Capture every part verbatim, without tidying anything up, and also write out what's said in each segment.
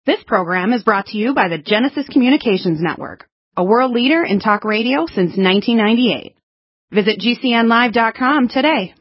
This program is brought to you by the Genesis Communications Network, a world leader in talk radio since nineteen ninety-eight. Visit G C N live dot com today.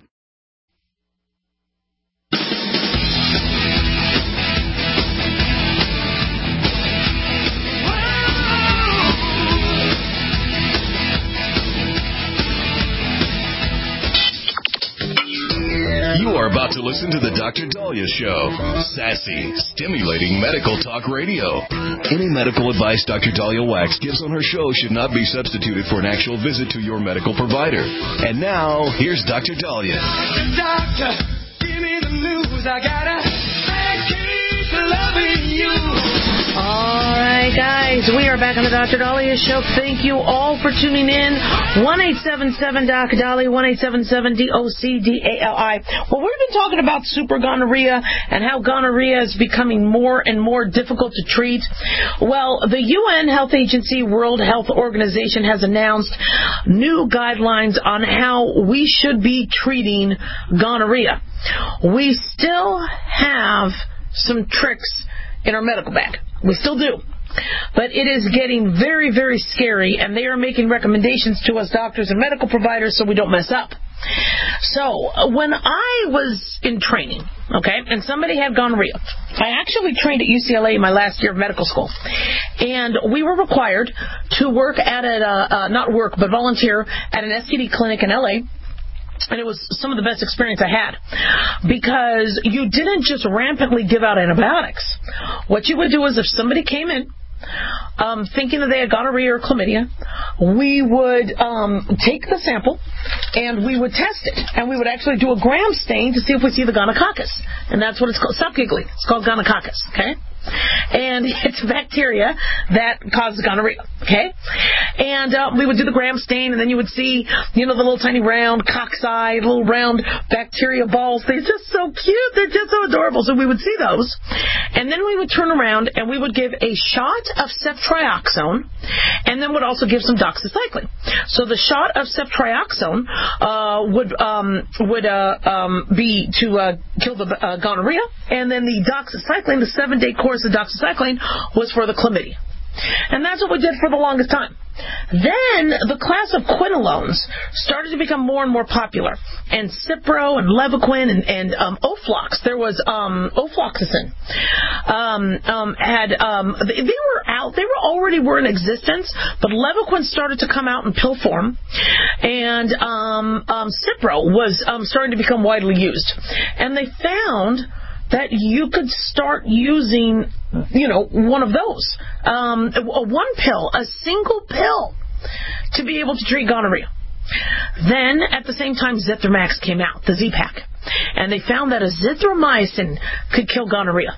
You are about to listen to the Doctor Dahlia Show. Sassy, stimulating medical talk radio. Any medical advice Doctor Dahlia Wax gives on her show should not be substituted for an actual visit to your medical provider. And now, here's Doctor Dahlia. Doctor, give me the news. I gotta keep loving you. All right, guys, we are back on the Doctor Dahlia Show. Thank you all for tuning in. one eight seven seven D O C Dahlia, one eight seven seven D O C D A L I. Well, we've been talking about super gonorrhea and how gonorrhea is becoming more and more difficult to treat. Well, the U N Health Agency, World Health Organization, has announced new guidelines on how we should be treating gonorrhea. We still have some tricks in our medical bag. We still do. But it is getting very, very scary, and they are making recommendations to us doctors and medical providers so we don't mess up. So, when I was in training, okay, and somebody had gonorrhea, I actually trained at U C L A in my last year of medical school, and we were required to work at a, uh, not work, but volunteer at an S T D clinic in L A, and it was some of the best experience I had, because you didn't just rampantly give out antibiotics. What you would do is if somebody came in um, thinking that they had gonorrhea or chlamydia, we would um, take the sample and we would test it. And we would actually do a gram stain to see if we see the gonococcus. And that's what it's called. Stop giggling. It's called gonococcus, okay? And it's a bacteria that causes gonorrhea, okay? And uh, we would do the gram stain, and then you would see, you know, the little tiny round cock's-eyed, little round bacteria balls. They're just so cute. They're just so adorable. So we would see those. And then we would turn around, and we would give a shot of ceftriaxone, and then would also give some doxycycline. So the shot of ceftriaxone uh, would um, would uh, um, be to uh, kill the uh, gonorrhea, and then the doxycycline, the seven-day course of doxycycline, was for the chlamydia. And that's what we did for the longest time. Then the class of quinolones started to become more and more popular. And Cipro and Levaquin and, and um, Oflox, there was um, ofloxacin, um, um, had, um, they, they were out, they were already were in existence, but Levaquin started to come out in pill form, and um, um, Cipro was um, starting to become widely used. And they found that you could start using, you know, one of those. Um, a one pill, a single pill, to be able to treat gonorrhea. Then, at the same time, Zithromax came out, the Z-Pak. And they found that azithromycin could kill gonorrhea.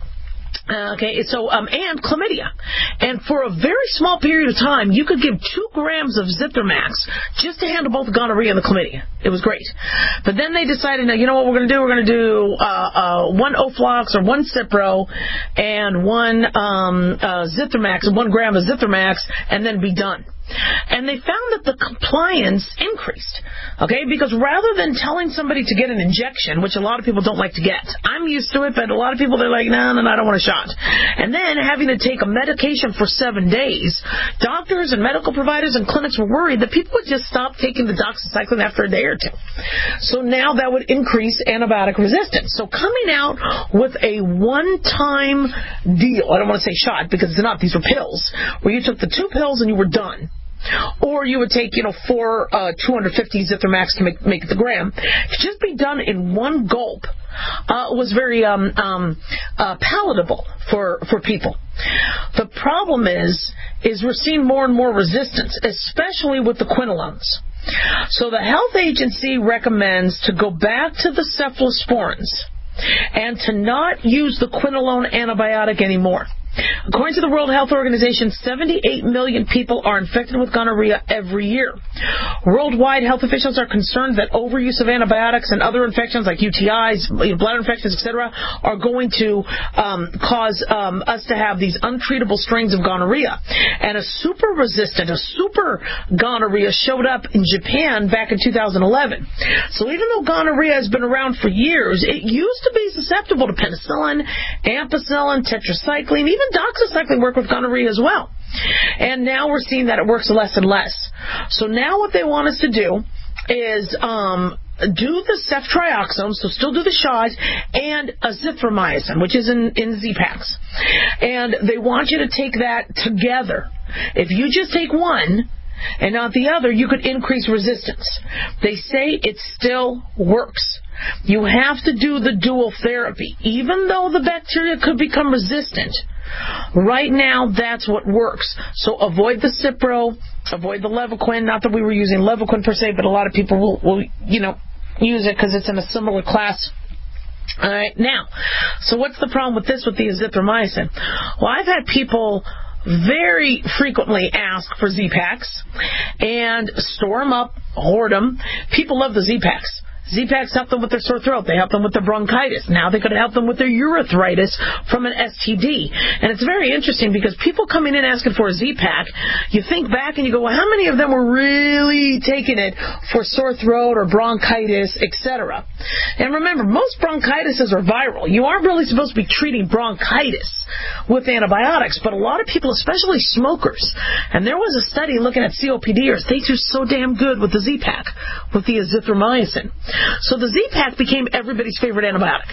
Uh, okay, so, um, and chlamydia. And for a very small period of time, you could give two grams of Zithromax just to handle both gonorrhea and the chlamydia. It was great. But then they decided, now, you know what we're going to do? We're going to do uh, uh, one Oflox or one Cipro and one um, uh, Zithromax, and one gram of Zithromax, and then be done. And they found that the compliance increased, okay, because rather than telling somebody to get an injection, which a lot of people don't like to get, I'm used to it, but a lot of people, they're like, no, no, no, I don't want a shot. And then having to take a medication for seven days, doctors and medical providers and clinics were worried that people would just stop taking the doxycycline after a day or two. So now that would increase antibiotic resistance. So coming out with a one-time deal, I don't want to say shot because it's not, these were pills, where you took the two pills and you were done. Or you would take, you know, four uh, two hundred fifty Zithromax to make, make the gram. To just be done in one gulp uh, was very um, um, uh, palatable for, for people. The problem is, is we're seeing more and more resistance, especially with the quinolones. So the health agency recommends to go back to the cephalosporins and to not use the quinolone antibiotic anymore. According to the World Health Organization, seventy-eight million people are infected with gonorrhea every year. Worldwide, health officials are concerned that overuse of antibiotics and other infections like U T Is, bladder infections, et cetera, are going to um, cause um, us to have these untreatable strains of gonorrhea. And a super resistant, a super gonorrhea showed up in Japan back in two thousand eleven. So even though gonorrhea has been around for years, it used to be susceptible to penicillin, ampicillin, tetracycline, even doxycycline work with gonorrhea as well. And now we're seeing that it works less and less. So now what they want us to do is um, do the ceftriaxone, so still do the shots, and azithromycin, which is in, in Z-Paks. And they want you to take that together. If you just take one and not the other, you could increase resistance. They say it still works. You have to do the dual therapy. Even though the bacteria could become resistant, right now that's what works. So avoid the Cipro, avoid the Levaquin. Not that we were using Levaquin per se, but a lot of people will, will you know, use it because it's in a similar class. All right, now, so what's the problem with this, with the azithromycin? Well, I've had people very frequently ask for Z-Paks and store them up, hoard them. People love the Z-Paks. Z-Paks help them with their sore throat. They help them with their bronchitis. Now they could help them with their urethritis from an S T D. And it's very interesting because people coming in asking for a Z-Pak, you think back and you go, well, how many of them were really taking it for sore throat or bronchitis, et cetera? And remember, most bronchitises are viral. You aren't really supposed to be treating bronchitis with antibiotics, but a lot of people, especially smokers, and there was a study looking at C O P Ders, they do so damn good with the Z-Pak, with the azithromycin. So the Z-Pak became everybody's favorite antibiotic.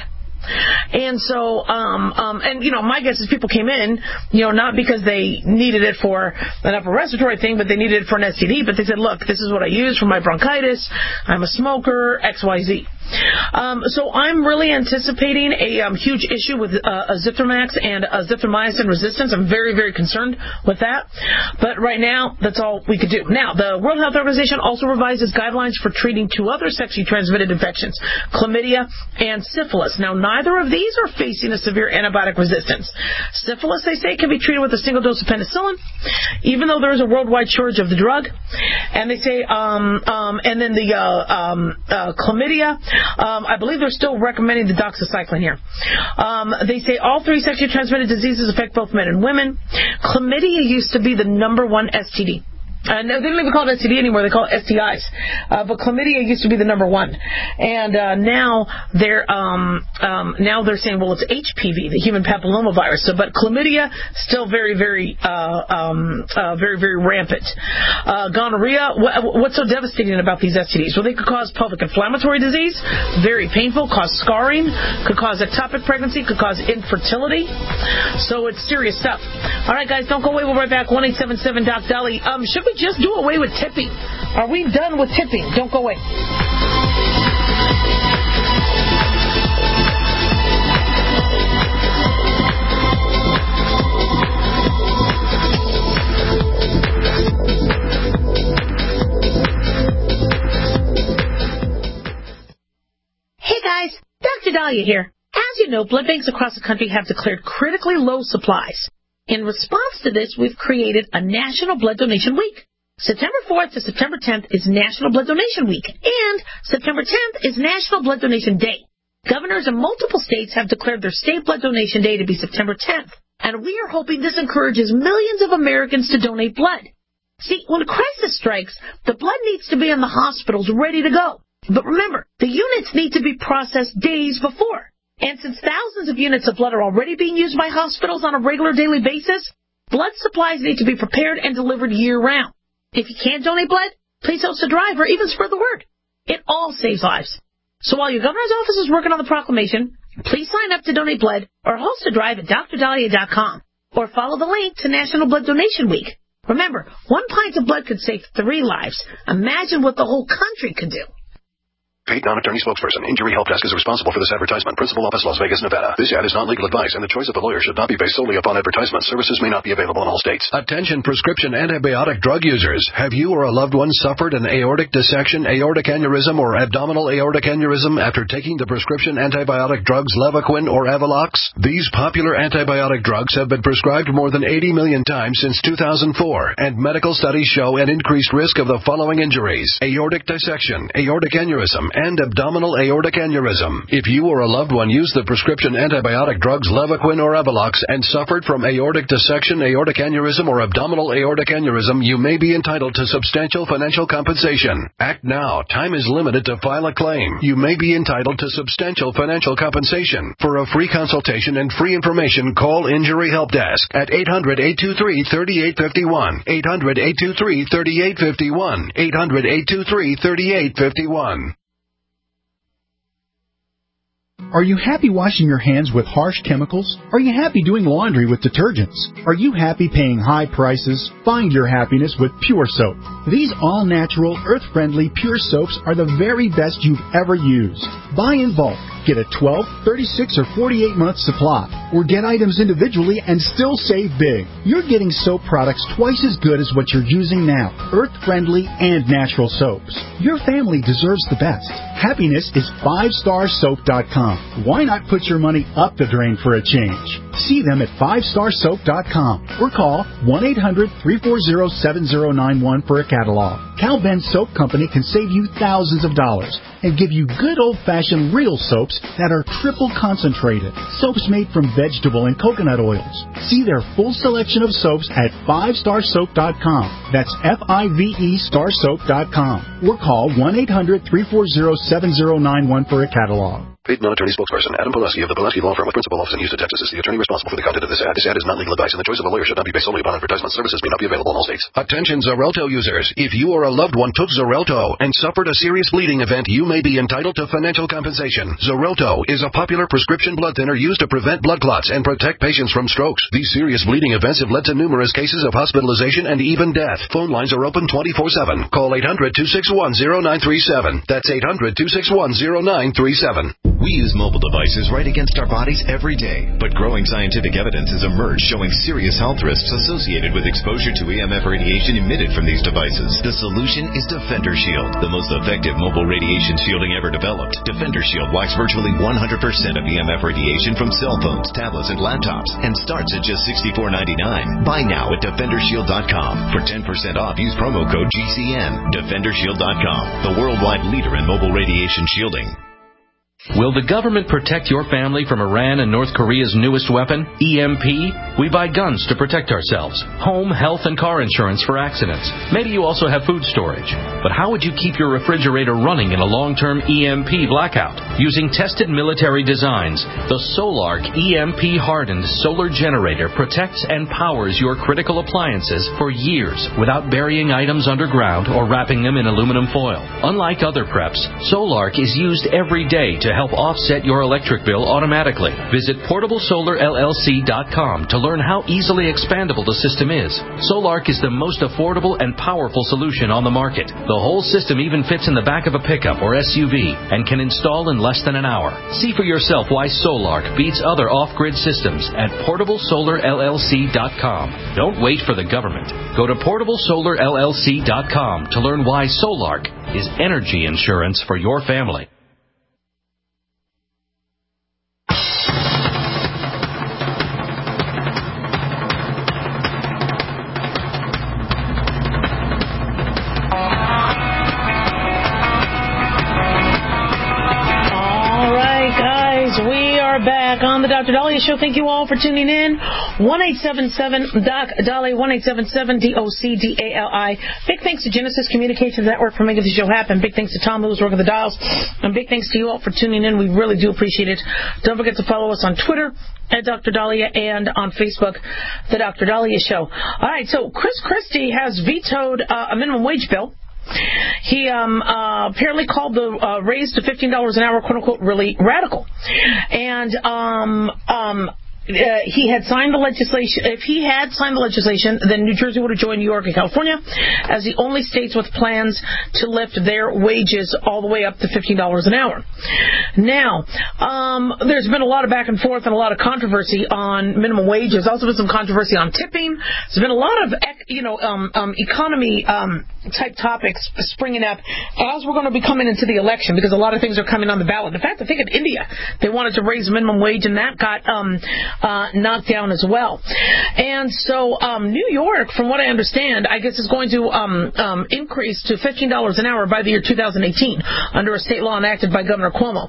And so, um, um, and, you know, my guess is people came in, you know, not because they needed it for an upper respiratory thing, but they needed it for an S T D, but they said, look, this is what I use for my bronchitis, I'm a smoker, X Y Z. Um, so I'm really anticipating a um, huge issue with uh, azithromax and azithromycin resistance. I'm very, very concerned with that. But right now, that's all we could do. Now, the World Health Organization also revises guidelines for treating two other sexually transmitted infections, chlamydia and syphilis. Now, neither of these are facing a severe antibiotic resistance. Syphilis, they say, can be treated with a single dose of penicillin, even though there is a worldwide shortage of the drug. And they say, um, um, and then the uh, um, uh, chlamydia, Um, I believe they're still recommending the doxycycline here. Um, they say all three sexually transmitted diseases affect both men and women. Chlamydia used to be the number one S T D. Uh, no, they don't even call it S T D anymore. They call it S T Is. Uh, but chlamydia used to be the number one, and uh, now they're um, um, now they're saying, well, it's H P V, the human papillomavirus. So, but chlamydia still very, very, uh, um, uh, very, very rampant. Uh, gonorrhea. What, what's so devastating about these S T Ds? Well, they could cause pelvic inflammatory disease, very painful, cause scarring, could cause ectopic pregnancy, could cause infertility. So it's serious stuff. All right, guys, don't go away. We'll be right back. one eight seven seven Doc Dolly. Um, should we just do away with tipping? Are we done with tipping? Don't go away. Hey guys, Doctor Dahlia here. As you know, blood banks across the country have declared critically low supplies. In response to this, we've created a National Blood Donation Week. September fourth to September tenth is National Blood Donation Week, and September tenth is National Blood Donation Day. Governors in multiple states have declared their state blood donation day to be September tenth, and we are hoping this encourages millions of Americans to donate blood. See, when a crisis strikes, the blood needs to be in the hospitals ready to go. But remember, the units need to be processed days before. And since thousands of units of blood are already being used by hospitals on a regular daily basis, blood supplies need to be prepared and delivered year-round. If you can't donate blood, please host a drive or even spread the word. It all saves lives. So while your governor's office is working on the proclamation, please sign up to donate blood or host a drive at D R dahlia dot com or follow the link to National Blood Donation Week. Remember, one pint of blood could save three lives. Imagine what the whole country could do. Paid non-attorney spokesperson. Injury Help Desk is responsible for this advertisement. Principal office, Las Vegas, Nevada. This ad is not legal advice, and the choice of the lawyer should not be based solely upon advertisement. Services may not be available in all states. Attention prescription antibiotic drug users. Have you or a loved one suffered an aortic dissection, aortic aneurysm, or abdominal aortic aneurysm after taking the prescription antibiotic drugs Levaquin or Avelox? These popular antibiotic drugs have been prescribed more than eighty million times since two thousand four, and medical studies show an increased risk of the following injuries: aortic dissection, aortic aneurysm, and abdominal aortic aneurysm. If you or a loved one used the prescription antibiotic drugs Levaquin or Avelox and suffered from aortic dissection, aortic aneurysm, or abdominal aortic aneurysm, you may be entitled to substantial financial compensation. Act now. Time is limited to file a claim. You may be entitled to substantial financial compensation. For a free consultation and free information, call Injury Help Desk at eight hundred, eight two three, three eight five one, eight hundred, eight two three, three eight five one, eight hundred, eight two three, three eight five one. Are you happy washing your hands with harsh chemicals? Are you happy doing laundry with detergents? Are you happy paying high prices? Find your happiness with Pure Soap. These all-natural, earth-friendly Pure Soaps are the very best you've ever used. Buy in bulk. Get a twelve, thirty-six, or forty-eight month supply. Or get items individually and still save big. You're getting soap products twice as good as what you're using now. Earth-friendly and natural soaps. Your family deserves the best. Happiness is five star soap dot com. Why not put your money up the drain for a change? See them at five star soap dot com or call one eight hundred, three four zero, seven zero nine one for a catalog. Cal Ben Soap Company can save you thousands of dollars and give you good old-fashioned real soaps that are triple concentrated. Soaps made from vegetable and coconut oils. See their full selection of soaps at five star soap dot com. That's F I V E star soap dot com. Or call one eight hundred, three four zero, seven zero nine one for a catalog. Paid non-attorney spokesperson Adam Pulaski of the Pulaski Law Firm with principal office in Houston, Texas is the attorney responsible for the content of this ad. This ad is not legal advice, and the choice of a lawyer should not be based solely upon advertisement. Services may not be available in all states. Attention Xarelto users. If you or a loved one took Xarelto and suffered a serious bleeding event, you may be entitled to financial compensation. Xarelto is a popular prescription blood thinner used to prevent blood clots and protect patients from strokes. These serious bleeding events have led to numerous cases of hospitalization and even death. Phone lines are open twenty-four seven. Call eight hundred, two six one, zero nine three seven. That's eight hundred, two six one, zero nine three seven. We use mobile devices right against our bodies every day, but growing scientific evidence has emerged showing serious health risks associated with exposure to E M F radiation emitted from these devices. The solution is Defender Shield, the most effective mobile radiation shielding ever developed. Defender Shield blocks virtually one hundred percent of E M F radiation from cell phones, tablets, and laptops, and starts at just sixty-four ninety-nine. Buy now at defender shield dot com. For ten percent off, use promo code G C N. defender shield dot com, the worldwide leader in mobile radiation shielding. Will the government protect your family from Iran and North Korea's newest weapon, E M P? We buy guns to protect ourselves, home, health, and car insurance for accidents. Maybe you also have food storage. But how would you keep your refrigerator running in a long-term E M P blackout? Using tested military designs, the Solark E M P-hardened solar generator protects and powers your critical appliances for years without burying items underground or wrapping them in aluminum foil. Unlike other preps, Solark is used every day to help offset your electric bill automatically. Visit portable solar L L C dot com to learn how easily expandable the system is. Solark is the most affordable and powerful solution on the market. The whole system even fits in the back of a pickup or S U V and can install in less than an hour. See for yourself why Solark beats other off-grid systems at portable solar L L C dot com. Don't wait for the government. Go to portable solar L L C dot com to learn why Solark is energy insurance for your family. Back on the Doctor Dahlia Show. Thank you all for tuning in. one eight seven seven D O C Dahlia, one eight seven seven D O C D A L I. Big thanks to Genesis Communications Network for making the show happen. Big thanks to Tom, who's working the dials. And big thanks to you all for tuning in. We really do appreciate it. Don't forget to follow us on Twitter at Doctor Dahlia and on Facebook, The Doctor Dahlia Show. All right, so Chris Christie has vetoed uh, a minimum wage bill. He um, uh, apparently called the uh, raise to fifteen dollars an hour, quote-unquote, really radical. And um, um, Uh, he had signed the legislation. If he had signed the legislation, then New Jersey would have joined New York and California as the only states with plans to lift their wages all the way up to fifteen dollars an hour. Now, um, there's been a lot of back and forth and a lot of controversy on minimum wage. There's also been some controversy on tipping. There's been a lot of, you know, um, um, economy um, type topics springing up as we're going to be coming into the election, because a lot of things are coming on the ballot. In fact, I think in India they wanted to raise minimum wage, and that got um, uh, knocked down as well. And so um, New York, from what I understand, I guess is going to um, um, increase to fifteen dollars an hour by the year two thousand eighteen under a state law enacted by Governor Cuomo.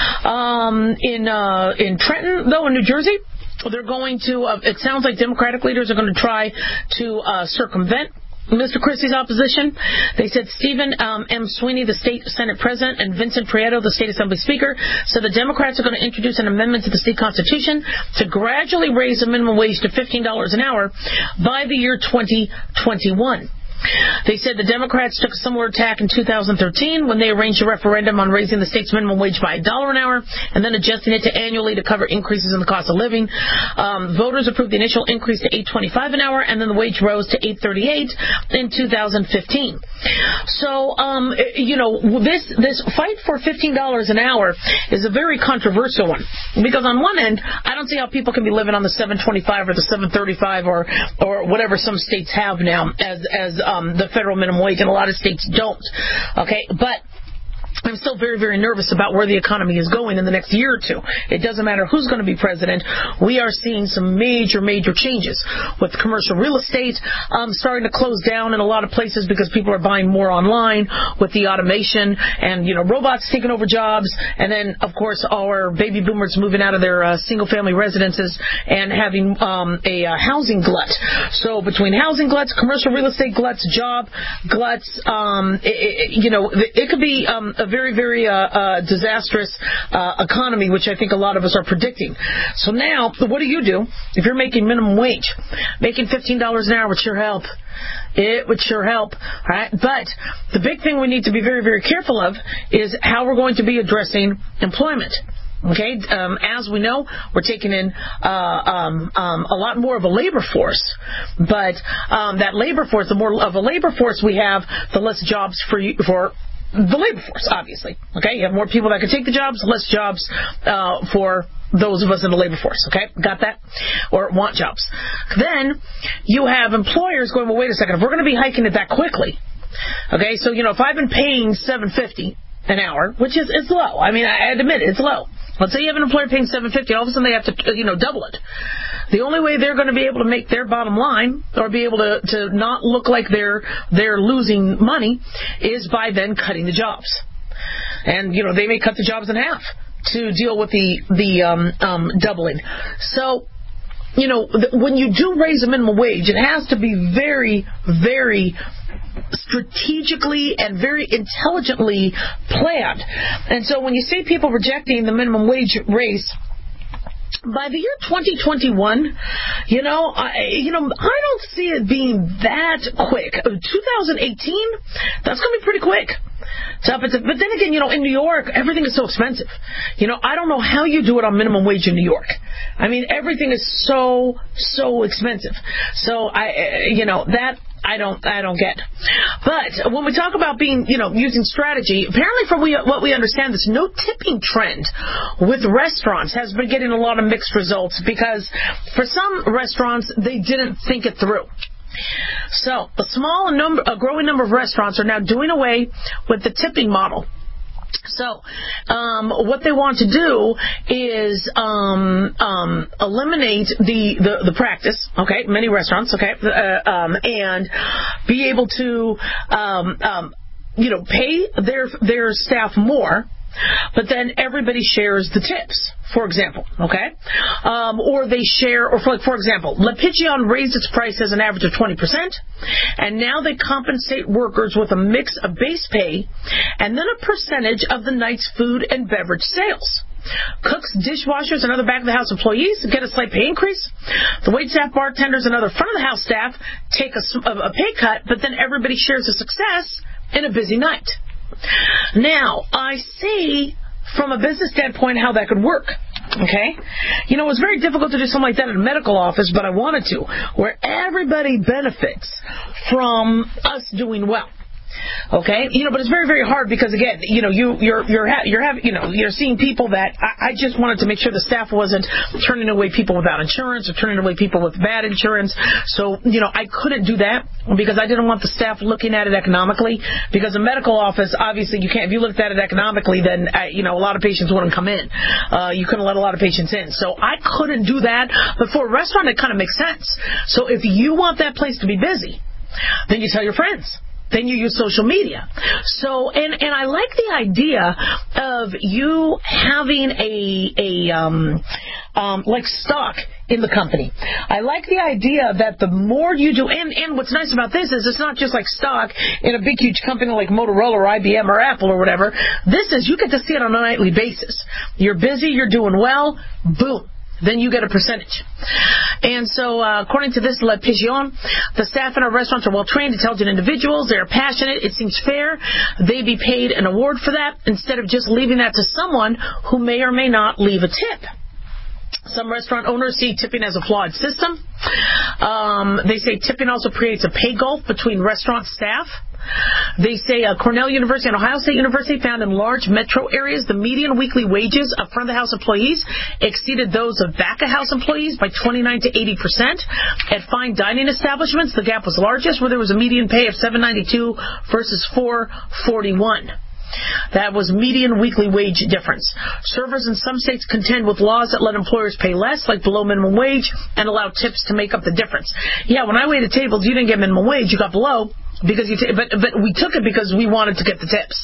Um, in uh, in Trenton, though, in New Jersey, they're going to, uh, it sounds like Democratic leaders are going to try to uh, circumvent Mister Christie's opposition. They said Stephen um, M. Sweeney, the state Senate president, and Vincent Prieto, the state assembly speaker, said the Democrats are going to introduce an amendment to the state constitution to gradually raise the minimum wage to fifteen dollars an hour by the year twenty twenty-one. They said the Democrats took a similar tack in two thousand thirteen when they arranged a referendum on raising the state's minimum wage by a dollar an hour and then adjusting it to annually to cover increases in the cost of living. Um, voters approved the initial increase to eight twenty-five an hour, and then the wage rose to eight thirty-eight in two thousand fifteen. So, um, you know, this this fight for fifteen dollars an hour is a very controversial one, because on one end, I don't see how people can be living on the seven twenty-five or the seven thirty-five or or whatever some states have now as as Um, the federal minimum wage, and a lot of states don't. Okay, but I'm still very, very nervous about where the economy is going in the next year or two. It doesn't matter who's going to be president. We are seeing some major, major changes with commercial real estate um, starting to close down in a lot of places because people are buying more online with the automation and, you know, robots taking over jobs. And then, of course, our baby boomers moving out of their uh, single-family residences and having um, a uh, housing glut. So between housing gluts, commercial real estate gluts, job gluts, um, it, it, you know, it could be um, a very, very uh, uh, disastrous uh, economy, which I think a lot of us are predicting. So now, what do you do if you're making minimum wage? Making fifteen dollars an hour would sure help. It would sure help, right? But the big thing we need to be very, very careful of is how we're going to be addressing employment. Okay, um, as we know, we're taking in uh, um, um, a lot more of a labor force, but um, that labor force, the more of a labor force we have, the less jobs for you, for the labor force, obviously. Okay, you have more people that can take the jobs, less jobs uh, for those of us in the labor force. Okay, got that? Or want jobs. Then you have employers going, well, wait a second, if we're going to be hiking it that quickly, okay, so, you know, if I've been paying seven fifty an hour, which is it's low. I mean, I admit it, it's low. Let's say you have an employer paying seven fifty, all of a sudden they have to, you know, double it. The only way they're going to be able to make their bottom line or be able to, to not look like they're they're losing money is by then cutting the jobs. And, you know, they may cut the jobs in half to deal with the, the um, um, doubling. So, you know, th- when you do raise a minimum wage, it has to be very, very strategically and very intelligently planned. And so when you see people rejecting the minimum wage raise, by the year twenty twenty-one, you know, I, you know, I don't see it being that quick. twenty eighteen, that's going to be pretty quick. So, but then again, you know, in New York, everything is so expensive. You know, I don't know how you do it on minimum wage in New York. I mean, everything is so, so expensive. So, I, you know, that I don't, I don't get. But when we talk about being, you know, using strategy, apparently from we, what we understand, this no tipping trend with restaurants has been getting a lot of mixed results because for some restaurants, they didn't think it through. So, a small number, a growing number of restaurants are now doing away with the tipping model. So, um, what they want to do is um, um, eliminate the, the, the practice, okay, many restaurants, okay, uh, um, and be able to, um, um, you know, pay their their staff more, but then everybody shares the tips, for example, okay? Um, or they share, or for, for example, Le Pigeon raised its price as an average of twenty percent, and now they compensate workers with a mix of base pay and then a percentage of the night's food and beverage sales. Cooks, dishwashers, and other back-of-the-house employees get a slight pay increase. The waitstaff, bartenders, and other front-of-the-house staff take a, a pay cut, but then everybody shares the success in a busy night. Now, I see from a business standpoint how that could work. Okay? You know, it was very difficult to do something like that in a medical office, but I wanted to, where everybody benefits from us doing well. Okay, you know, but it's very, very hard because again, you know, you you're you're ha- you're having, you know, you're seeing people that I, I just wanted to make sure the staff wasn't turning away people without insurance or turning away people with bad insurance. So, you know, I couldn't do that because I didn't want the staff looking at it economically. Because a medical office, obviously, you can't. If you looked at it economically, then uh, you know, a lot of patients wouldn't come in. Uh, you couldn't let a lot of patients in. So I couldn't do that. But for a restaurant, it kind of makes sense. So if you want that place to be busy, then you tell your friends. Then you use social media. So, and, and I like the idea of you having a, a, um, um, like stock in the company. I like the idea that the more you do, and, and what's nice about this is it's not just like stock in a big, huge company like Motorola or I B M or Apple or whatever. This is, you get to see it on a nightly basis. You're busy, you're doing well, boom. Then you get a percentage. And so, uh, according to this Le Pigeon, the staff in our restaurants are well-trained, intelligent individuals. They are passionate. It seems fair. They be paid an award for that instead of just leaving that to someone who may or may not leave a tip. Some restaurant owners see tipping as a flawed system. Um, they say tipping also creates a pay gulf between restaurant staff. They say uh, Cornell University and Ohio State University found in large metro areas the median weekly wages of front-of-the-house employees exceeded those of back-of-house employees by twenty-nine to eighty percent. At fine dining establishments, the gap was largest, where there was a median pay of seven ninety-two versus four forty-one. That was median weekly wage difference. Servers in some states contend with laws that let employers pay less, like below minimum wage, and allow tips to make up the difference. Yeah, when I waited tables, you didn't get minimum wage, you got below. Because you, t- but but we took it because we wanted to get the tips.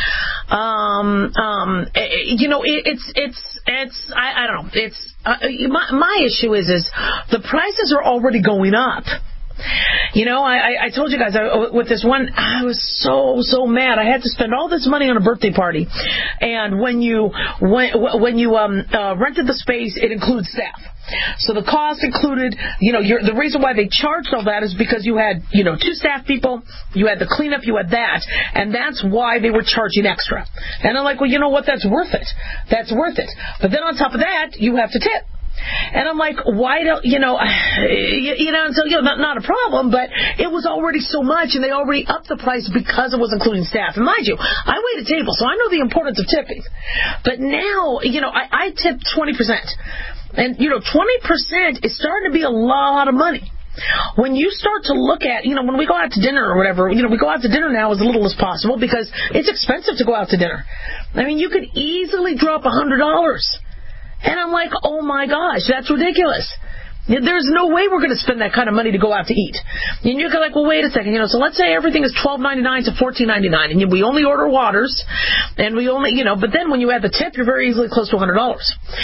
Um, um, you know, it, it's it's it's I, I don't know. It's uh, my my issue is is the prices are already going up. You know, I, I told you guys I, with this one, I was so so mad. I had to spend all this money on a birthday party, and when you when when you um uh, rented the space, it includes staff. So the cost included, you know, your, the reason why they charged all that is because you had, you know, two staff people, you had the cleanup, you had that, and that's why they were charging extra. And I'm like, well, you know what, that's worth it. That's worth it. But then on top of that, you have to tip. And I'm like, why don't, you know, you, you know, so, you know, not, not a problem, but it was already so much, and they already upped the price because it was including staff. And mind you, I wait a table, so I know the importance of tipping. But now, you know, I, I tip twenty percent. And, you know, twenty percent is starting to be a lot of money. When you start to look at, you know, when we go out to dinner or whatever, you know, we go out to dinner now as little as possible because it's expensive to go out to dinner. I mean, you could easily drop one hundred dollars. And I'm like, oh my gosh, that's ridiculous. There's no way we're going to spend that kind of money to go out to eat. And you're like, well, wait a second. You know, so let's say everything is twelve ninety-nine to fourteen ninety-nine, and we only order waters, and we only, you know, but then when you add the tip, you're very easily close to one hundred dollars.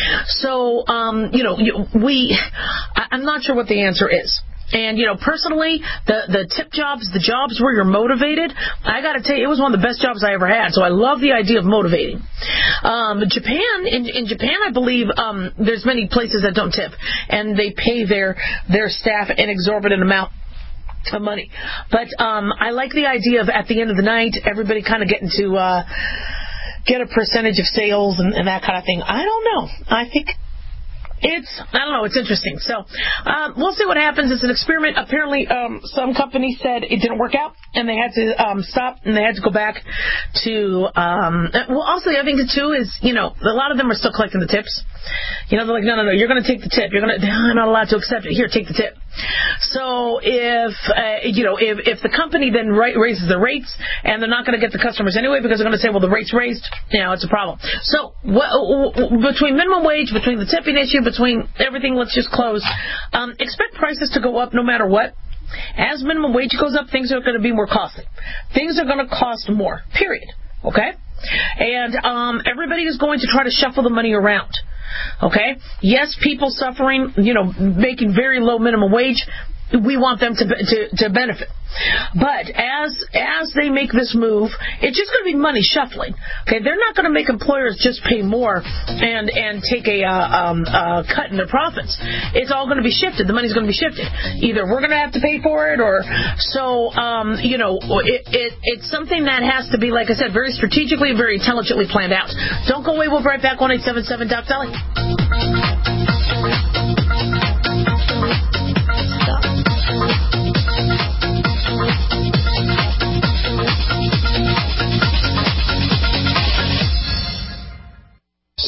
So, um, you know, we, I'm not sure what the answer is. And, you know, personally, the, the tip jobs, the jobs where you're motivated, I got to tell you, it was one of the best jobs I ever had. So I love the idea of motivating. Um, Japan, in, in Japan, I believe um, there's many places that don't tip, and they pay their, their staff an exorbitant amount of money. But um, I like the idea of at the end of the night, everybody kind of getting to uh, get a percentage of sales and, and that kind of thing. I don't know. I think It's, I don't know, it's interesting. So, um, we'll see what happens. It's an experiment. Apparently, um, some companies said it didn't work out, and they had to, um, stop, and they had to go back to, um, well, also the other thing, too, is, you know, a lot of them are still collecting the tips. You know, they're like, no, no, no, you're going to take the tip. You're going to, I'm not allowed to accept it. Here, take the tip. So, if, uh, you know, if, if the company then ra- raises the rates, and they're not going to get the customers anyway, because they're going to say, well, the rate's raised, you know, it's a problem. So, w- w- between minimum wage, between the tipping issue, between everything, let's just close. Um, expect prices to go up no matter what. As minimum wage goes up, things are going to be more costly. Things are going to cost more, period. Okay? And um, everybody is going to try to shuffle the money around. Okay? Yes, people suffering, you know, making very low minimum wage, we want them to to, to benefit. But as as they make this move, it's just going to be money shuffling. Okay, they're not going to make employers just pay more and and take a uh, um, uh, cut in their profits. It's all going to be shifted. The money's going to be shifted. Either we're going to have to pay for it, or so um, you know, it, it it's something that has to be, like I said, very strategically, very intelligently planned out. Don't go away. We'll be right back. One eight seven seven Doc Dolly.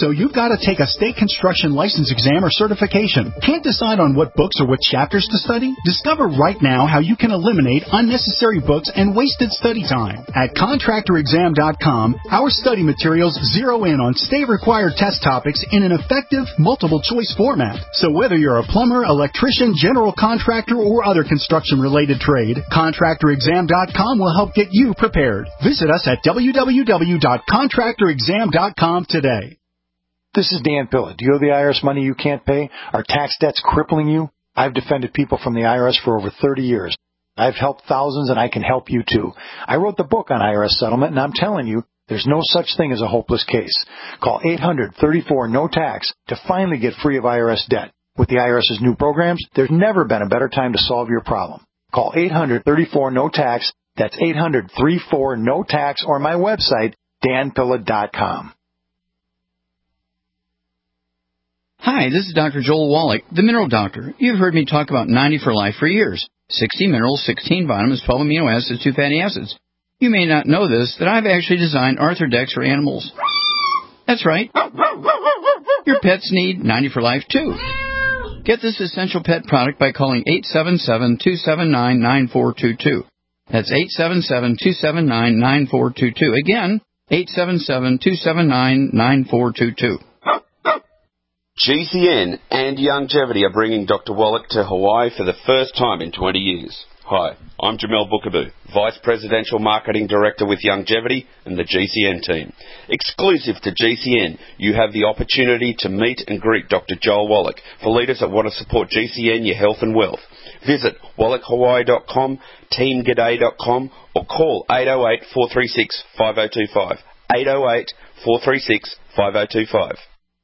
So you've got to take a state construction license exam or certification. Can't decide on what books or what chapters to study? Discover right now how you can eliminate unnecessary books and wasted study time. At contractor exam dot com, our study materials zero in on state-required test topics in an effective, multiple-choice format. So whether you're a plumber, electrician, general contractor, or other construction-related trade, contractor exam dot com will help get you prepared. Visit us at w w w dot contractor exam dot com today. This is Dan Pilla. Do you owe the I R S money you can't pay? Are tax debts crippling you? I've defended people from the I R S for over thirty years. I've helped thousands, and I can help you too. I wrote the book on I R S settlement, and I'm telling you, there's no such thing as a hopeless case. Call eight hundred, thirty-four, no tax to finally get free of I R S debt. With the IRS's new programs, there's never been a better time to solve your problem. Call eight hundred, thirty-four, no tax. That's eight hundred, thirty-four, no tax, or my website, dan pilla dot com. Hi, this is Doctor Joel Wallach, the Mineral Doctor. You've heard me talk about ninety for Life for years. sixty minerals, sixteen vitamins, twelve amino acids, two fatty acids. You may not know this, that I've actually designed Arthrodex for animals. That's right. Your pets need ninety for Life, too. Get this essential pet product by calling eight seven seven, two seven nine, nine four two two. That's eight seven seven, two seven nine, nine four two two. Again, eight seven seven, two seven nine, nine four two two. G C N and Longevity are bringing Doctor Wallach to Hawaii for the first time in twenty years. Hi, I'm Jamel Bookaboo, Vice Presidential Marketing Director with Longevity and the G C N team. Exclusive to G C N, you have the opportunity to meet and greet Doctor Joel Wallach for leaders that want to support G C N, your health and wealth. Visit wallach hawaii dot com, team g'day dot com, or call eight oh eight, four three six, five oh two five. eight oh eight, four three six, five oh two five.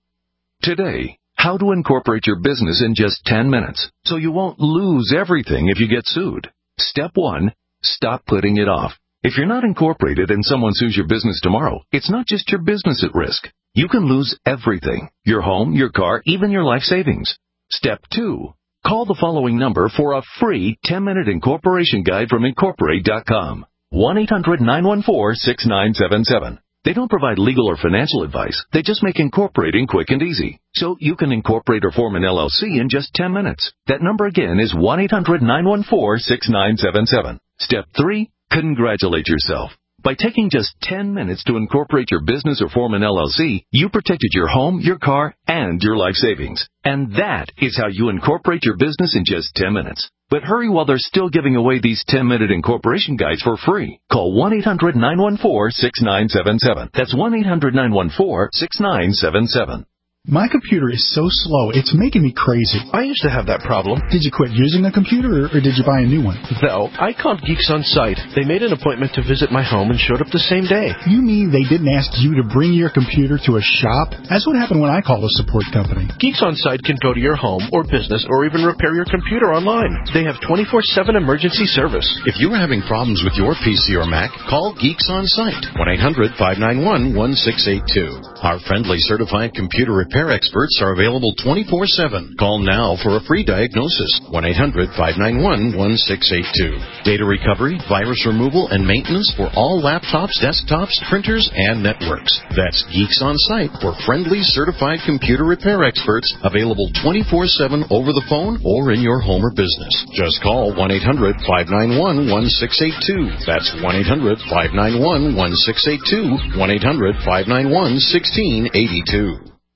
Today, how to incorporate your business in just ten minutes so you won't lose everything if you get sued. Step one, stop putting it off. If you're not incorporated and someone sues your business tomorrow, it's not just your business at risk. You can lose everything, your home, your car, even your life savings. Step two, call the following number for a free ten-minute incorporation guide from incorporate dot com. one eight hundred, nine one four, six nine seven seven. They don't provide legal or financial advice. They just make incorporating quick and easy. So you can incorporate or form an L L C in just ten minutes. That number again is one eight hundred, nine one four, six nine seven seven. Step three, congratulate yourself. By taking just ten minutes to incorporate your business or form an L L C, you protected your home, your car, and your life savings. And that is how you incorporate your business in just ten minutes. But hurry while they're still giving away these ten-minute incorporation guides for free. Call one eight hundred, nine one four, six nine seven seven. That's one eight hundred, nine one four, six nine seven seven. My computer is so slow, it's making me crazy. I used to have that problem. Did you quit using a computer, or, or did you buy a new one? No, I called Geeks On Site. They made an appointment to visit my home and showed up the same day. You mean they didn't ask you to bring your computer to a shop? That's what happened when I called a support company. Geeks On Site can go to your home or business or even repair your computer online. They have twenty-four seven emergency service. If you're having problems with your P C or Mac, call Geeks On Site. one eight hundred, five nine one, one six eight two. Our friendly certified computer repair experts are available twenty-four seven. Call now for a free diagnosis. one eight hundred, five nine one, one six eight two. Data recovery, virus removal, and maintenance for all laptops, desktops, printers, and networks. That's Geeks On Site for friendly certified computer repair experts available twenty-four seven over the phone or in your home or business. Just call one eight hundred, five nine one, one six eight two. That's one eight hundred, five nine one, one six eight two. one eight hundred, five nine one, one six eight two.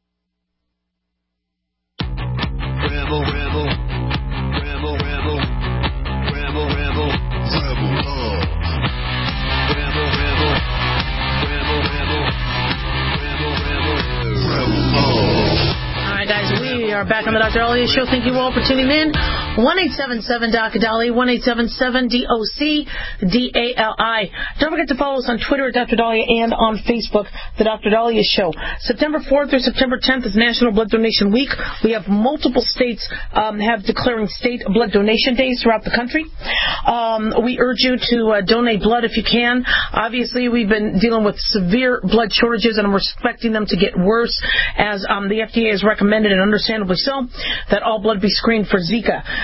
Rebel, rebel, rebel, rebel, rebel, rebel, rebel love. Rebel, rebel, rebel, rebel, rebel, rebel, rebel love. All right, guys, we are back on the Doctor Dahlia Show. Thank you all for tuning in. one eight seven seven D O C Dahlia, one eight seven seven D O C D A L I. Don't forget to follow us on Twitter at Doctor Dahlia and on Facebook, The Doctor Dahlia Show. September fourth through September tenth is National Blood Donation Week. We have multiple states um, have declaring state blood donation days throughout the country. Um, we urge you to uh, donate blood if you can. Obviously, we've been dealing with severe blood shortages, and we're expecting them to get worse as um, the F D A has recommended, and understandably so, that all blood be screened for Zika.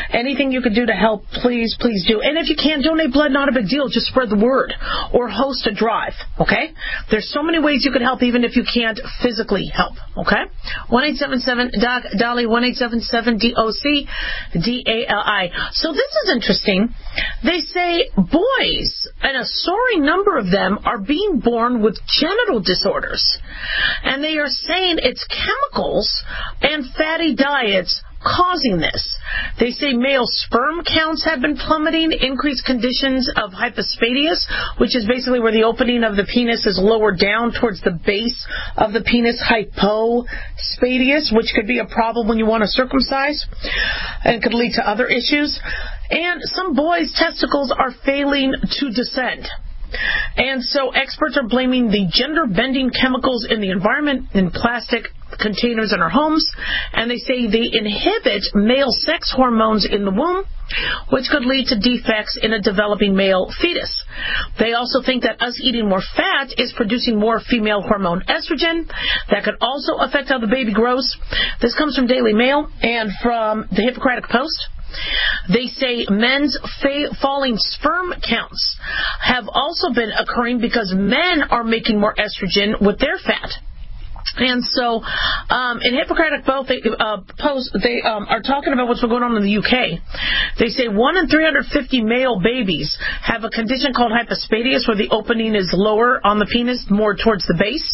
anything you could do to help, please, please do. And if you can't donate blood, not a big deal. Just spread the word or host a drive, okay? There's so many ways you can help even if you can't physically help, okay? one eight seven seven D O C D A L I, one eight seven seven D O C D A L I. So this is interesting. They say boys, and a soaring number of them, are being born with genital disorders. And they are saying it's chemicals and fatty diets causing this. They say male sperm counts have been plummeting, increased conditions of hypospadias, which is basically where the opening of the penis is lower down towards the base of the penis, hypospadias, which could be a problem when you want to circumcise and could lead to other issues. And some boys' testicles are failing to descend. And so experts are blaming the gender-bending chemicals in the environment, in plastic containers in our homes, and they say they inhibit male sex hormones in the womb, which could lead to defects in a developing male fetus. They also think that us eating more fat is producing more female hormone estrogen. That could also affect how the baby grows. This comes from Daily Mail and from the Hippocratic Post. They say men's fa- falling sperm counts have also been occurring because men are making more estrogen with their fat. And so, um, in Hippocratic Post, they, uh, Post, they um, are talking about what's been going on in the U K. They say one in three hundred fifty male babies have a condition called hypospadias, where the opening is lower on the penis, more towards the base.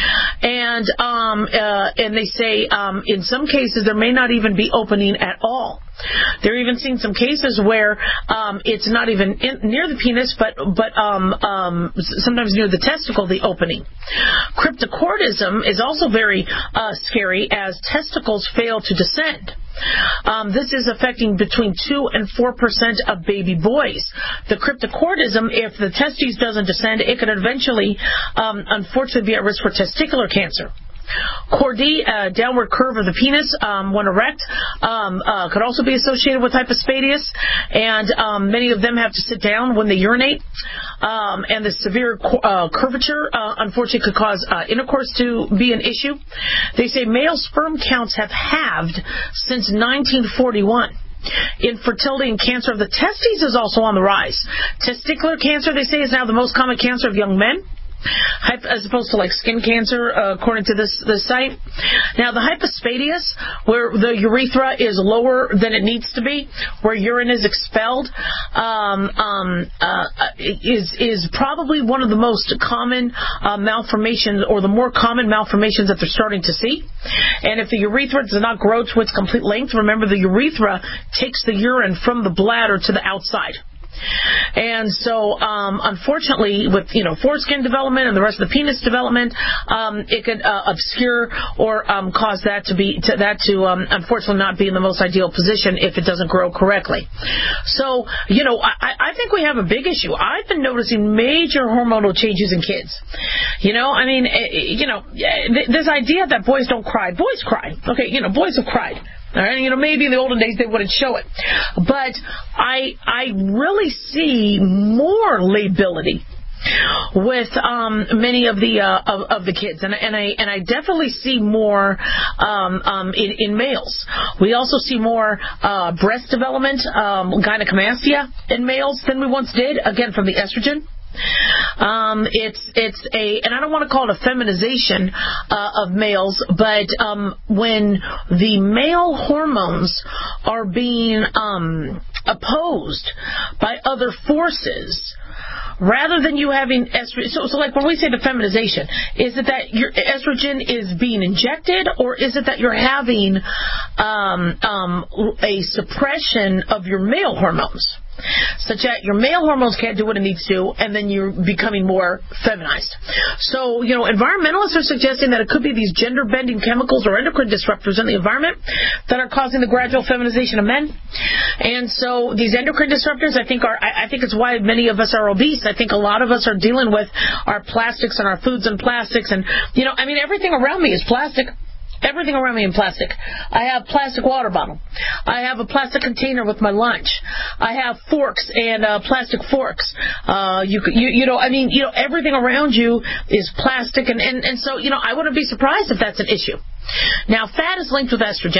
And um, uh, and they say um, in some cases there may not even be opening at all. They're even seeing some cases where um, it's not even in, near the penis, but but um, um, sometimes near the testicle, the opening. Cryptocortism is also very uh, scary as testicles fail to descend. Um, this is affecting between two and four percent of baby boys. The cryptocortism, if the testes doesn't descend, it could eventually, um, unfortunately, be at risk for testicular cancer. Chordee, uh, downward curve of the penis um, when erect, um, uh, could also be associated with hypospadias, and um, many of them have to sit down when they urinate. Um, and the severe uh, curvature, uh, unfortunately, could cause uh, intercourse to be an issue. They say male sperm counts have halved since nineteen forty-one. Infertility and cancer of the testes is also on the rise. Testicular cancer, they say, is now the most common cancer of young men, as opposed to like skin cancer, uh, according to this this site. Now, the hypospadias, where the urethra is lower than it needs to be, where urine is expelled, um, um, uh, is is probably one of the most common uh, malformations, or the more common malformations that they're starting to see. And if the urethra does not grow to its complete length, remember the urethra takes the urine from the bladder to the outside. And so, um, unfortunately, with, you know, foreskin development and the rest of the penis development, um, it could uh, obscure or um, cause that to be to, that to um, unfortunately not be in the most ideal position if it doesn't grow correctly. So, you know, I, I think we have a big issue. I've been noticing major hormonal changes in kids. You know, I mean, you know, this idea that boys don't cry. Boys cry. Okay, you know, boys have cried. All right, you know, maybe in the olden days they wouldn't show it, but I I really see more lability with um, many of the uh, of, of the kids, and and I and I definitely see more um, um, in, in males. We also see more uh, breast development, um, gynecomastia in males than we once did. Again, from the estrogen. Um, it's it's a, and I don't want to call it a feminization uh, of males, but um, when the male hormones are being um, opposed by other forces, rather than you having estrogen, so, so like when we say the feminization, is it that your estrogen is being injected, or is it that you're having um, um, a suppression of your male hormones? Such that your male hormones can't do what it needs to, and then you're becoming more feminized. So, you know, environmentalists are suggesting that it could be these gender-bending chemicals or endocrine disruptors in the environment that are causing the gradual feminization of men. And so these endocrine disruptors, I think, are, I, I think it's why many of us are obese. I think a lot of us are dealing with our plastics and our foods and plastics. And, you know, I mean, everything around me is plastic. Everything around me in plastic. I have plastic water bottle. I have a plastic container with my lunch. I have forks and uh, plastic forks. Uh, you, you you know, I mean, you know, everything around you is plastic, and, and, and so, you know, I wouldn't be surprised if that's an issue. Now, fat is linked with estrogen.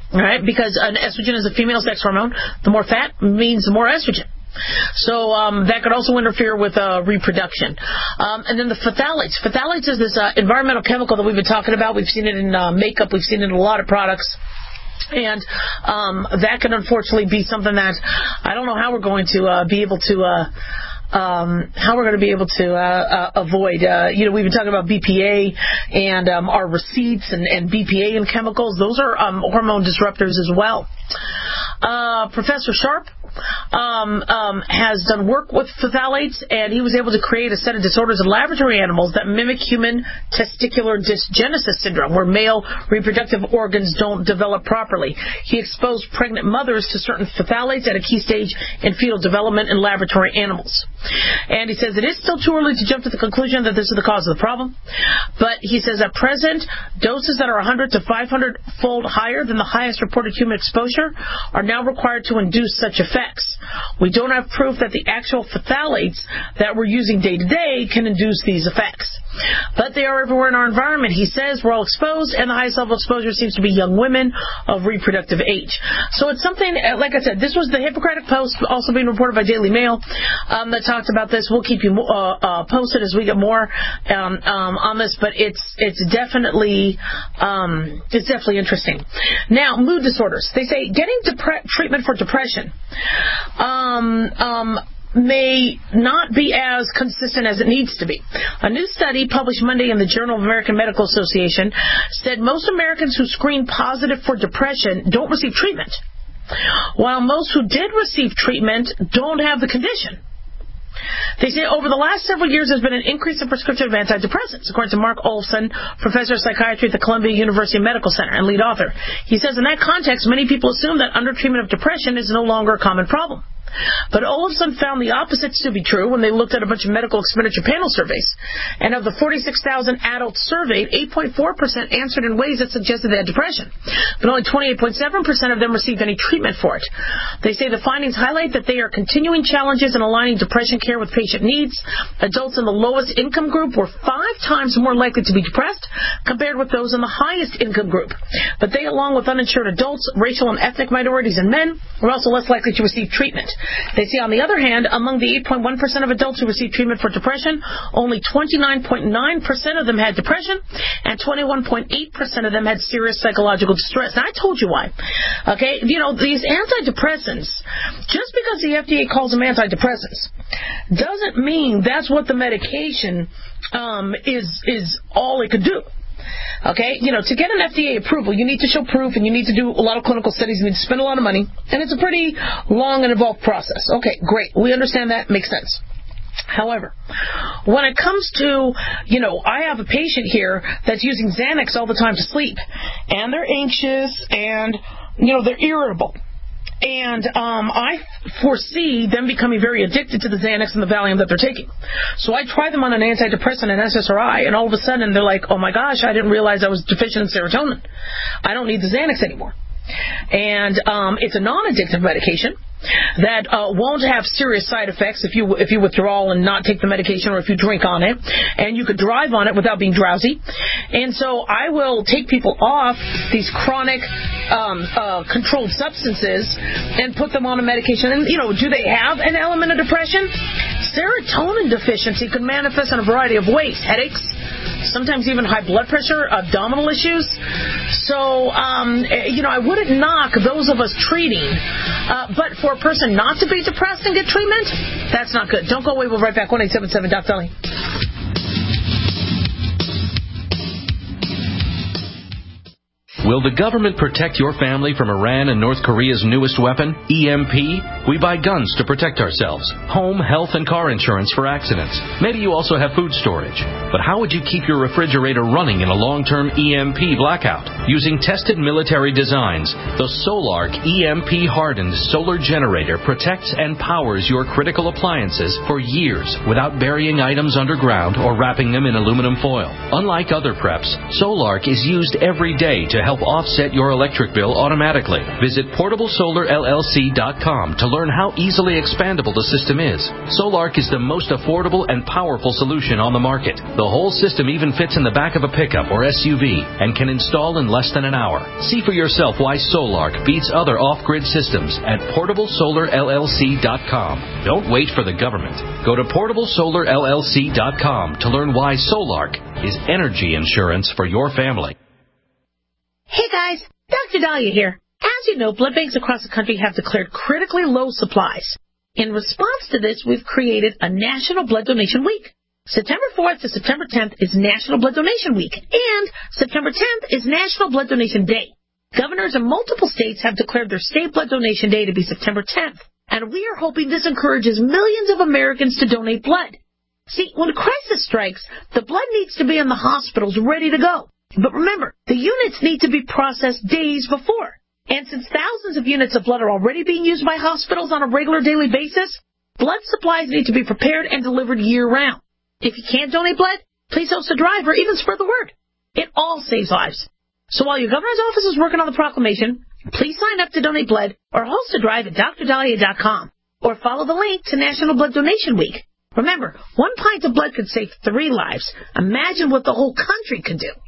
All right, because an estrogen is a female sex hormone. The more fat means more estrogen. So um, that could also interfere with uh, reproduction. Um, and then the phthalates. Phthalates is this uh, environmental chemical that we've been talking about. We've seen it in uh, makeup. We've seen it in a lot of products. And um, that can unfortunately be something that I don't know how we're going to uh, be able to... Uh, Um, how we're going to be able to uh, uh, avoid, uh, you know, we've been talking about B P A and um, our receipts and, and B P A and chemicals. Those are um, hormone disruptors as well. Uh, Professor Sharp um, um, has done work with phthalates, and he was able to create a set of disorders in laboratory animals that mimic human testicular dysgenesis syndrome, where male reproductive organs don't develop properly. He exposed pregnant mothers to certain phthalates at a key stage in fetal development in laboratory animals. And he says it is still too early to jump to the conclusion that this is the cause of the problem, but he says at present, doses that are one hundred to five hundred fold higher than the highest reported human exposure are now required to induce such effects. We don't have proof that the actual phthalates that we're using day to day can induce these effects, but they are everywhere in our environment. He says we're all exposed, and the highest level of exposure seems to be young women of reproductive age. So it's something, like I said, this was the Hippocratic Post, also being reported by Daily Mail, um, that talked about this. We'll keep you uh, uh, posted as we get more um, um, on this, but it's it's definitely um, it's definitely interesting. Now, mood disorders. They say getting depre- treatment for depression um, um, may not be as consistent as it needs to be. A new study published Monday in the Journal of American Medical Association said most Americans who screen positive for depression don't receive treatment, while most who did receive treatment don't have the condition. They say over the last several years there's been an increase in prescription of antidepressants, according to Mark Olson, professor of psychiatry at the Columbia University Medical Center and lead author. He says in that context, many people assume that undertreatment of depression is no longer a common problem. But Olson found the opposites to be true when they looked at a bunch of medical expenditure panel surveys. And of the forty-six thousand adults surveyed, eight point four percent answered in ways that suggested they had depression. But only twenty-eight point seven percent of them received any treatment for it. They say the findings highlight that there are continuing challenges in aligning depression care with patient needs. Adults in the lowest income group were five times more likely to be depressed compared with those in the highest income group. But they, along with uninsured adults, racial and ethnic minorities, and men, were also less likely to receive treatment. They say, on the other hand, among the eight point one percent of adults who received treatment for depression, only twenty-nine point nine percent of them had depression, and twenty-one point eight percent of them had serious psychological distress. Now, I told you why. Okay, you know, these antidepressants, just because the F D A calls them antidepressants, doesn't mean that's what the medication um, is is all it could do. Okay, you know, to get an F D A approval, you need to show proof, and you need to do a lot of clinical studies, you need to spend a lot of money, and it's a pretty long and involved process. Okay, great. We understand that. Makes sense. However, when it comes to, you know, I have a patient here that's using Xanax all the time to sleep, and they're anxious, and, you know, they're irritable. And um, I foresee them becoming very addicted to the Xanax and the Valium that they're taking. So I try them on an antidepressant and S S R I, and all of a sudden they're like, oh my gosh, I didn't realize I was deficient in serotonin. I don't need the Xanax anymore. And um, it's a non-addictive medication that uh, won't have serious side effects if you if you withdraw and not take the medication, or if you drink on it, and you could drive on it without being drowsy. And so I will take people off these chronic um, uh, controlled substances and put them on a medication. And, you know, do they have an element of depression? Serotonin deficiency could manifest in a variety of ways: headaches, sometimes even high blood pressure, abdominal issues. So, um, you know, I wouldn't knock those of us treating, uh, but for a person not to be depressed and get treatment, that's not good. Don't go away. We'll be right back. one eight seven seven Doc Dolly. Will the government protect your family from Iran and North Korea's newest weapon, E M P? We buy guns to protect ourselves, home, health, and car insurance for accidents. Maybe you also have food storage. But how would you keep your refrigerator running in a long-term E M P blackout? Using tested military designs, the Solarc E M P-hardened solar generator protects and powers your critical appliances for years without burying items underground or wrapping them in aluminum foil. Unlike other preps, Solarc is used every day to help offset your electric bill automatically. Visit portable solar L L C dot com to learn learn how easily expandable the system is. Solark is the most affordable and powerful solution on the market. The whole system even fits in the back of a pickup or S U V and can install in less than an hour. See for yourself why Solark beats other off-grid systems at portable solar L L C dot com. Don't wait for the government. Go to portable solar L L C dot com to learn why Solark is energy insurance for your family. Hey guys, Doctor Dahlia here. As you know, blood banks across the country have declared critically low supplies. In response to this, we've created a National Blood Donation Week. September fourth to September tenth is National Blood Donation Week, and September tenth is National Blood Donation Day. Governors in multiple states have declared their state blood donation day to be September tenth, and we are hoping this encourages millions of Americans to donate blood. See, when a crisis strikes, the blood needs to be in the hospitals ready to go. But remember, the units need to be processed days before. And since thousands of units of blood are already being used by hospitals on a regular daily basis, blood supplies need to be prepared and delivered year-round. If you can't donate blood, please host a drive or even spread the word. It all saves lives. So while your governor's office is working on the proclamation, please sign up to donate blood or host a drive at dr dahlia dot com or follow the link to National Blood Donation Week. Remember, one pint of blood could save three lives. Imagine what the whole country could do.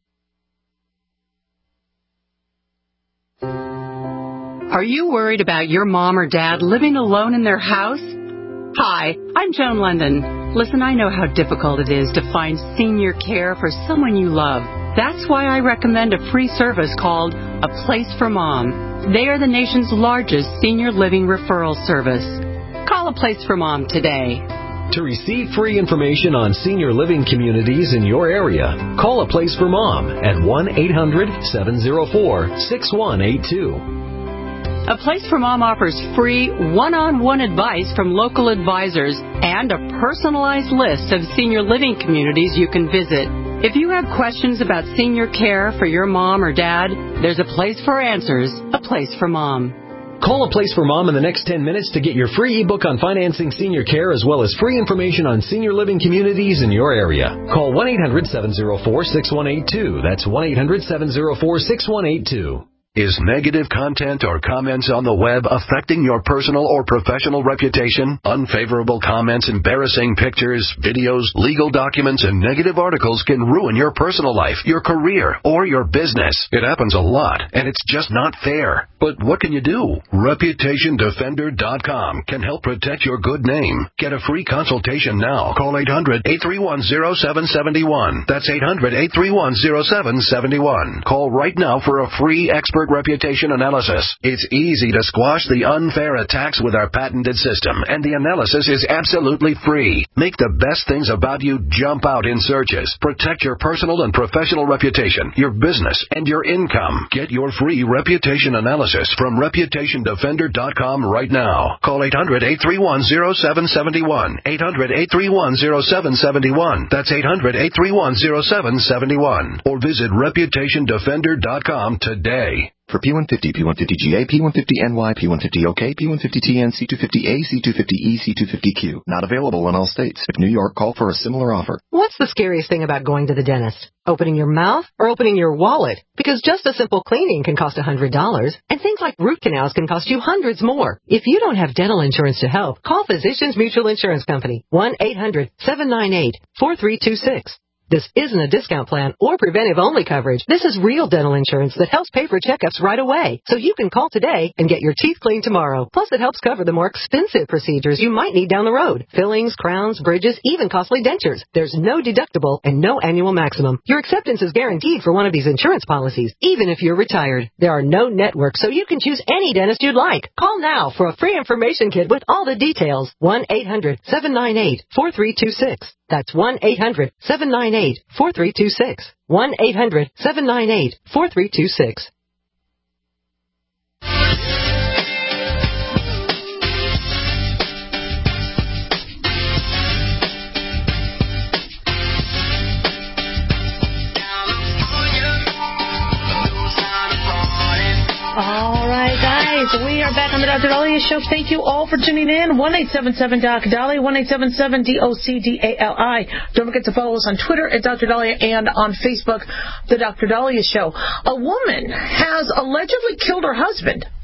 Are you worried about your mom or dad living alone in their house? Hi, I'm Joan London. Listen, I know how difficult it is to find senior care for someone you love. That's why I recommend a free service called A Place for Mom. They are the nation's largest senior living referral service. Call A Place for Mom today. To receive free information on senior living communities in your area, call A Place for Mom at one eight hundred seven oh four six one eight two. A Place for Mom offers free one-on-one advice from local advisors and a personalized list of senior living communities you can visit. If you have questions about senior care for your mom or dad, there's a place for answers, A Place for Mom. Call A Place for Mom in the next ten minutes to get your free ebook on financing senior care as well as free information on senior living communities in your area. Call one eight hundred seven oh four six one eight two. That's one eight hundred seven oh four six one eight two. Is negative content or comments on the web affecting your personal or professional reputation? Unfavorable comments, embarrassing pictures, videos, legal documents, and negative articles can ruin your personal life, your career, or your business. It happens a lot, and it's just not fair. But what can you do? Reputation Defender dot com can help protect your good name. Get a free consultation now. Call eight hundred eight three one oh seven seven one. That's eight hundred eight three one oh seven seven one. Call right now for a free expert reputation analysis. It's easy to squash the unfair attacks with our patented system, and the analysis is absolutely free. Make the best things about you jump out in searches. Protect your personal and professional reputation, your business, and your income. Get your free reputation analysis from Reputation Defender dot com right now. Call eight hundred eight three one oh seven seven one. eight hundred eight three one oh seven seven one. That's eight hundred eight three one oh seven seven one. Or visit Reputation Defender dot com today. For P one fifty, P one fifty G A, P one fifty N Y, P one fifty O K, P one fifty T N, C two fifty A, C two fifty E, C two fifty Q. Not available in all states. If New York, call for a similar offer. What's the scariest thing about going to the dentist? Opening your mouth or opening your wallet? Because just a simple cleaning can cost one hundred dollars, and things like root canals can cost you hundreds more. If you don't have dental insurance to help, call Physicians Mutual Insurance Company, one eight hundred seven nine eight four three two six. This isn't a discount plan or preventive-only coverage. This is real dental insurance that helps pay for checkups right away. So you can call today and get your teeth cleaned tomorrow. Plus, it helps cover the more expensive procedures you might need down the road. Fillings, crowns, bridges, even costly dentures. There's no deductible and no annual maximum. Your acceptance is guaranteed for one of these insurance policies, even if you're retired. There are no networks, so you can choose any dentist you'd like. Call now for a free information kit with all the details. one eight hundred seven nine eight four three two six. That's one eight hundred seven nine eight four three two six. one eight hundred seven nine eight four three two six. All right, guys, we are back on the Doctor Dahlia Show. Thank you all for tuning in. one eight seven seven Doc Dahlia, one eight seven seven D O C D A L I. Don't forget to follow us on Twitter at Doctor Dahlia and on Facebook, The Doctor Dahlia Show. A woman has allegedly killed her husband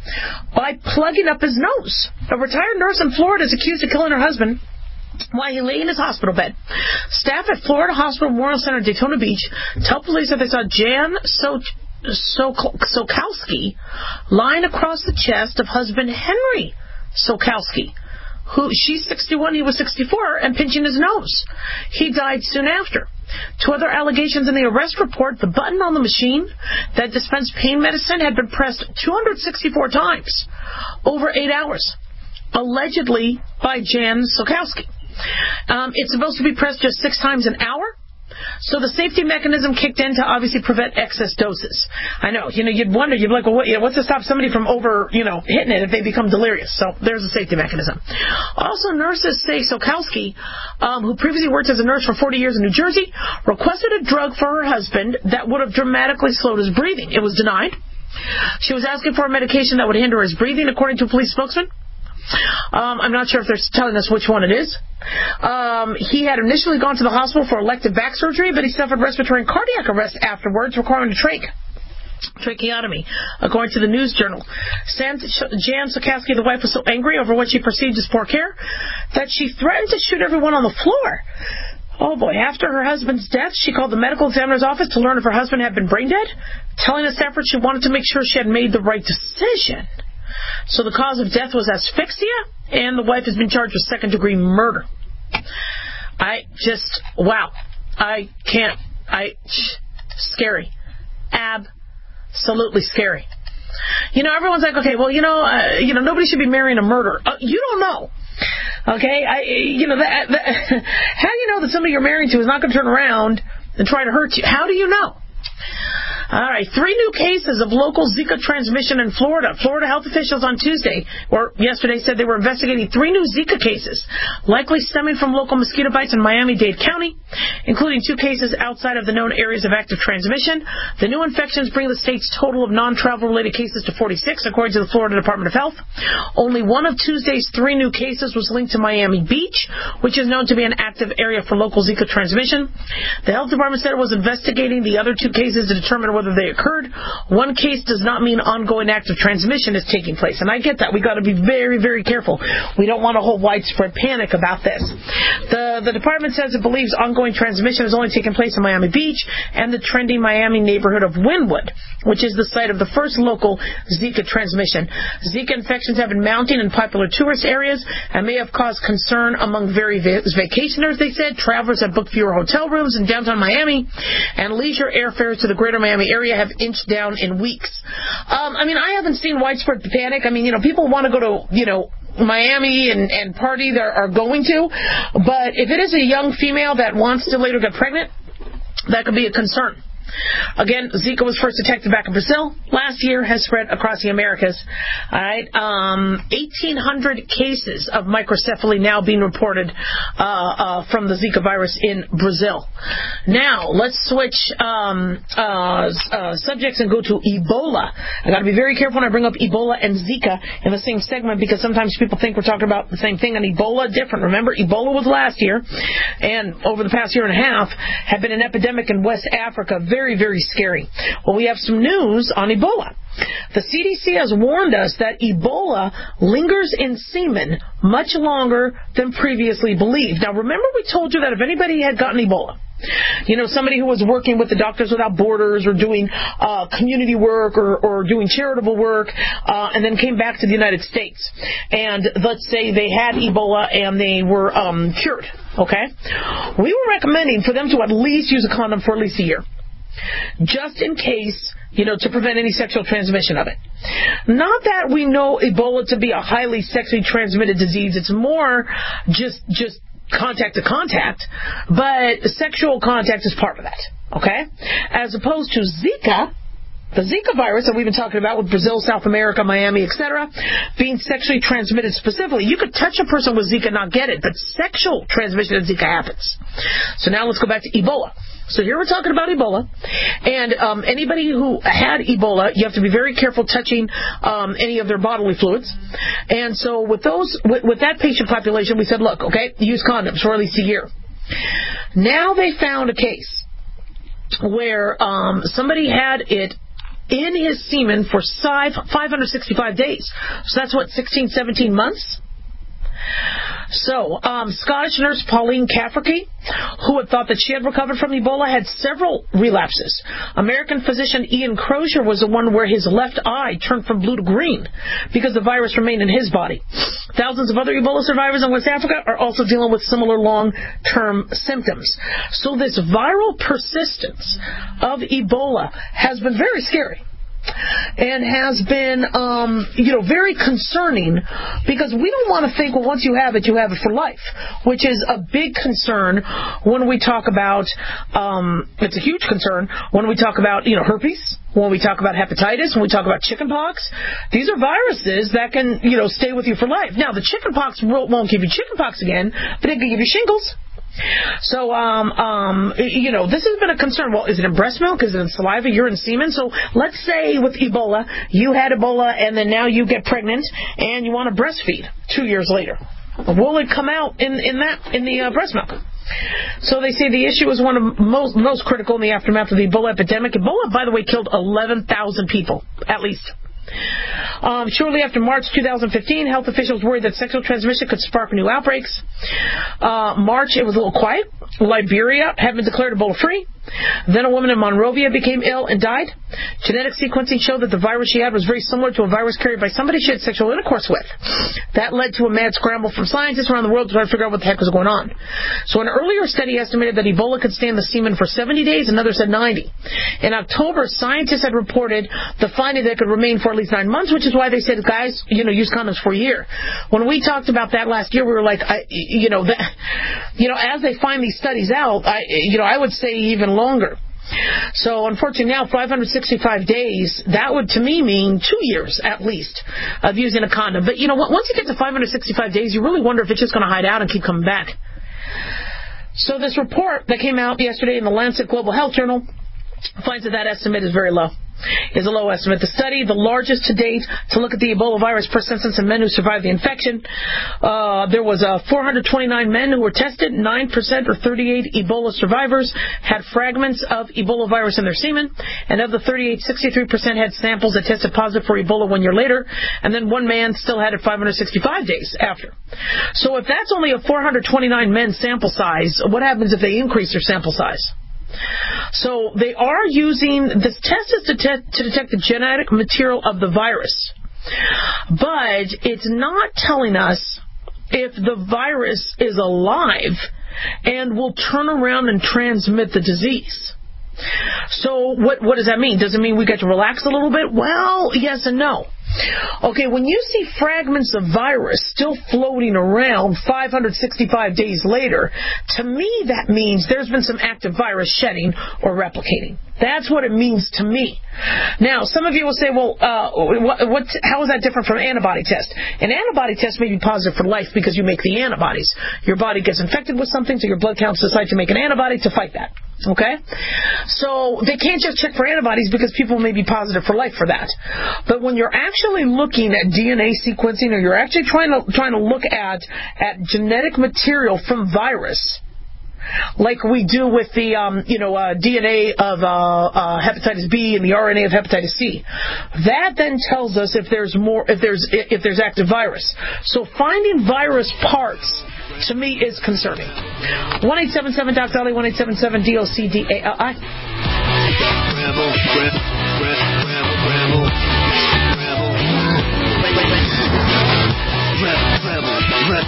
by plugging up his nose. A retired nurse in Florida is accused of killing her husband while he lay in his hospital bed. Staff at Florida Hospital Memorial Center in Daytona Beach tell police that they saw Jan so- so- Sokowski lying across the chest of husband Henry Sokowski, who she's sixty-one, he was sixty-four, and pinching his nose. He died soon after. Two other allegations in the arrest report: the button on the machine that dispensed pain medicine had been pressed two hundred sixty-four times over eight hours, allegedly by Jan Sokowski. Um, it's supposed to be pressed just six times an hour. So the safety mechanism kicked in to obviously prevent excess doses. I know, you know, you'd wonder, you'd be like, well, what, you know, what's to stop somebody from over, you know, hitting it if they become delirious? So there's a safety mechanism. Also, nurses say Sokowski, um, who previously worked as a nurse for forty years in New Jersey, requested a drug for her husband that would have dramatically slowed his breathing. It was denied. She was asking for a medication that would hinder his breathing, according to a police spokesman. Um, I'm not sure if they're telling us which one it is. Um, he had initially gone to the hospital for elective back surgery, but he suffered respiratory and cardiac arrest afterwards, requiring a trach. tracheotomy, according to the News Journal. Jan Sokowski, the wife, was so angry over what she perceived as poor care that she threatened to shoot everyone on the floor. Oh boy, after her husband's death, she called the medical examiner's office to learn if her husband had been brain dead, telling the staffer she wanted to make sure she had made the right decision. So the cause of death was asphyxia, and the wife has been charged with second-degree murder. I just, wow. I can't, I, scary. Absolutely scary. You know, everyone's like, okay, well, you know, uh, you know, nobody should be marrying a murderer. Uh, you don't know. Okay? I, you know, that, that, how do you know that somebody you're married to is not going to turn around and try to hurt you? How do you know? All right, three new cases of local Zika transmission in Florida. Florida health officials on Tuesday, or yesterday, said they were investigating three new Zika cases, likely stemming from local mosquito bites in Miami-Dade County, including two cases outside of the known areas of active transmission. The new infections bring the state's total of non-travel-related cases to forty-six, according to the Florida Department of Health. Only one of Tuesday's three new cases was linked to Miami Beach, which is known to be an active area for local Zika transmission. The health department said it was investigating the other two cases to determine whether they occurred. One case does not mean ongoing active transmission is taking place. And I get that. We've got to be very, very careful. We don't want a whole widespread panic about this. The, the department says it believes ongoing transmission is only taking place in Miami Beach and the trendy Miami neighborhood of Wynwood, which is the site of the first local Zika transmission. Zika infections have been mounting in popular tourist areas and may have caused concern among very vacationers, they said. Travelers have booked fewer hotel rooms in downtown Miami, and leisure airfares to the greater Miami area have inched down in weeks. Um, I mean, I haven't seen widespread panic. I mean, you know, people want to go to, you know, Miami and, and party, they are going to. But if it is a young female that wants to later get pregnant, that could be a concern. Again, Zika was first detected back in Brazil. Last year, has spread across the Americas. All right, um, eighteen hundred cases of microcephaly now being reported uh, uh, from the Zika virus in Brazil. Now, let's switch um, uh, uh, subjects and go to Ebola. I got to be very careful when I bring up Ebola and Zika in the same segment, because sometimes people think we're talking about the same thing, and Ebola different. Remember, Ebola was last year, and over the past year and a half, had been an epidemic in West Africa. Very, very scary. Well, we have some news on Ebola. The C D C has warned us that Ebola lingers in semen much longer than previously believed. Now, remember we told you that if anybody had gotten Ebola, you know, somebody who was working with the Doctors Without Borders or doing uh, community work or, or doing charitable work uh, and then came back to the United States, and let's say they had Ebola and they were um, cured, okay? We were recommending for them to at least use a condom for at least a year, just in case, you know, to prevent any sexual transmission of it. Not that we know Ebola to be a highly sexually transmitted disease. It's more just just contact to contact, but sexual contact is part of that, okay? As opposed to Zika, the Zika virus that we've been talking about with Brazil, South America, Miami, et cetera, being sexually transmitted specifically. You could touch a person with Zika and not get it, but sexual transmission of Zika happens. So now let's go back to Ebola. So here we're talking about Ebola, and um, anybody who had Ebola, you have to be very careful touching um, any of their bodily fluids. And so with those, with, with that patient population, we said, look, okay, use condoms for at least a year. Now they found a case where um, somebody had it in his semen for five hundred sixty-five days. So that's what, sixteen, seventeen months? So, um, Scottish nurse Pauline Cafferty, who had thought that she had recovered from Ebola, had several relapses. American physician Ian Crozier was the one where his left eye turned from blue to green because the virus remained in his body. Thousands of other Ebola survivors in West Africa are also dealing with similar long-term symptoms. So this viral persistence of Ebola has been very scary. And has been, um, you know, very concerning, because we don't want to think, well, once you have it, you have it for life, which is a big concern when we talk about, um, it's a huge concern when we talk about, you know, herpes, when we talk about hepatitis, when we talk about chickenpox. These are viruses that can, you know, stay with you for life. Now, the chickenpox won't give you chickenpox again, but it can give you shingles. So, um, um, you know, this has been a concern. Well, is it in breast milk? Is it in saliva, urine, semen? So let's say with Ebola, you had Ebola and then now you get pregnant and you want to breastfeed two years later. Will it come out in, in that, in the uh, breast milk? So they say the issue is one of most, most critical in the aftermath of the Ebola epidemic. Ebola, by the way, killed eleven thousand people, at least. Um, shortly after March two thousand fifteen, health officials worried that sexual transmission could spark new outbreaks. Uh, March, it was a little quiet. Liberia had been declared Ebola-free. Then a woman in Monrovia became ill and died. Genetic sequencing showed that the virus she had was very similar to a virus carried by somebody she had sexual intercourse with. That led to a mad scramble from scientists around the world to try to figure out what the heck was going on. So an earlier study estimated that Ebola could stay in the semen for seventy days, another said ninety. In October, scientists had reported the finding that it could remain for at least nine months, which is why they said, guys, you know, use condoms for a year. When we talked about that last year, we were like, I, you know, that, you know, as they find these studies out, I, you know, I would say even longer. So unfortunately now, five hundred sixty-five days, that would to me mean two years at least of using a condom. But you know, once you get to five hundred sixty-five days, you really wonder if it's just going to hide out and keep coming back. So this report that came out yesterday in the Lancet Global Health Journal finds that that estimate is very low. Is a low estimate. The study, the largest to date, to look at the Ebola virus persistence in men who survived the infection. Uh, there was uh, four hundred twenty-nine men who were tested. nine percent or thirty-eight Ebola survivors had fragments of Ebola virus in their semen. And of the thirty-eight, sixty-three percent had samples that tested positive for Ebola one year later. And then one man still had it five hundred sixty-five days after. So if that's only a four hundred twenty-nine men sample size, what happens if they increase their sample size? So they are using, this test is to, te- to detect the genetic material of the virus. But it's not telling us if the virus is alive and will turn around and transmit the disease. So what, what does that mean? Does it mean we get to relax a little bit? Well, yes and no. Okay, when you see fragments of virus still floating around five hundred sixty-five days later, to me that means there's been some active virus shedding or replicating. That's what it means to me. Now, some of you will say, well, uh, what, what, how is that different from an antibody test? An antibody test may be positive for life because you make the antibodies. Your body gets infected with something, so your blood counts decide to make an antibody to fight that. Okay? So they can't just check for antibodies because people may be positive for life for that. But when you're actually looking at D N A sequencing, or you're actually trying to trying to look at at genetic material from virus, like we do with the um, you know uh, D N A of uh, uh, hepatitis B and the R N A of hepatitis C, that then tells us if there's more if there's if there's active virus. So finding virus parts, to me, is concerning. one eight seven seven doc Dolly, one eight seven seven D O C D A L I. Rebel, rebel, rebel, rebel, rebel, rebel,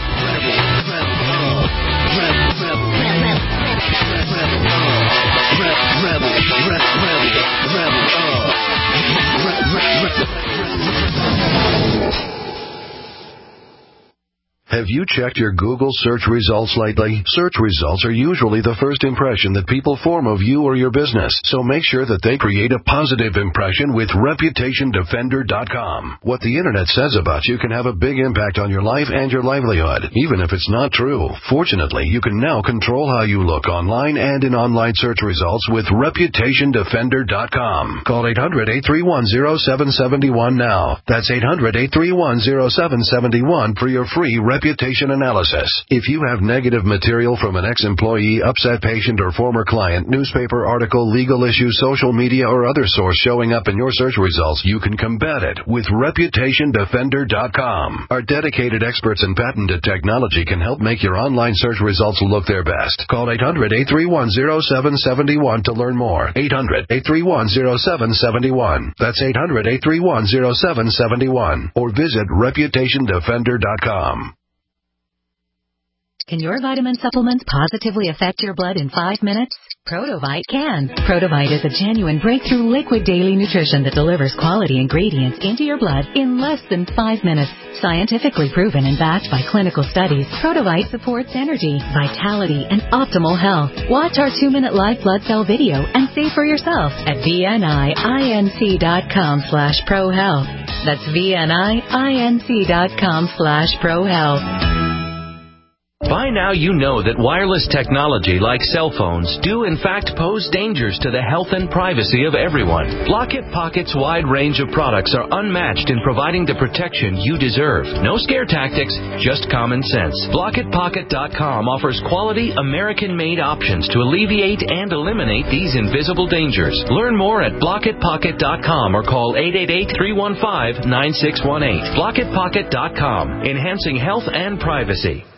Have you checked your Google search results lately? Search results are usually the first impression that people form of you or your business, so make sure that they create a positive impression with reputation defender dot com. What the internet says about you can have a big impact on your life and your livelihood, even if it's not true. Fortunately, you can now control how you look online and in online search results with reputation defender dot com. Call eight hundred, eight three one, zero seven seven one now. That's eight hundred, eight three one, zero seven seven one for your free Reputation reputation analysis. If you have negative material from an ex-employee, upset patient, or former client, newspaper article, legal issue, social media, or other source showing up in your search results, you can combat it with reputation defender dot com. Our dedicated experts in patented technology can help make your online search results look their best. Call eight hundred, eight three one, zero seven seven one to learn more. eight hundred, eight three one, zero seven seven one. That's eight hundred, eight three one, zero seven seven one. Or visit reputation defender dot com. Can your vitamin supplements positively affect your blood in five minutes? Protovite can. Protovite is a genuine breakthrough liquid daily nutrition that delivers quality ingredients into your blood in less than five minutes. Scientifically proven and backed by clinical studies, Protovite supports energy, vitality, and optimal health. Watch our two-minute live blood cell video and see for yourself at vninc dot com slash prohealth. That's vninc dot com slash prohealth. By now you know that wireless technology like cell phones do in fact pose dangers to the health and privacy of everyone. Blockit Pocket's wide range of products are unmatched in providing the protection you deserve. No scare tactics, just common sense. Blockit Pocket dot com offers quality American-made options to alleviate and eliminate these invisible dangers. Learn more at Blockit Pocket dot com or call eight eight eight, three one five, nine six one eight. Blockit Pocket dot com, enhancing health and privacy.